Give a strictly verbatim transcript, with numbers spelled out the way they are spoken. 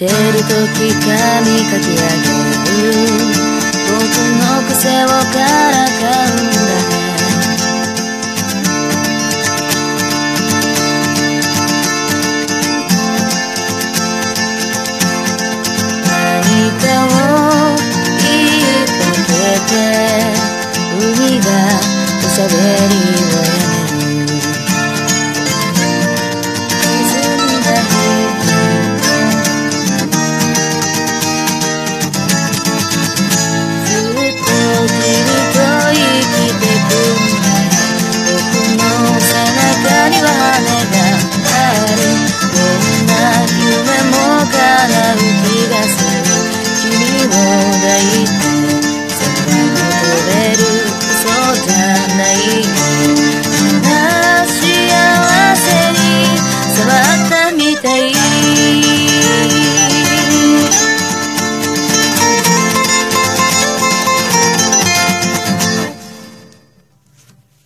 てる時髪かき上げる僕の癖をからかうんだね。何かを言いかけて海がおしゃべりをやめる。沈んだ日ずっと君と生きてくんだ。僕の背中には羽がある。どんな夢も叶う気がする。君を抱いて空を飛べる。そうじゃない幸せに触ったみたい。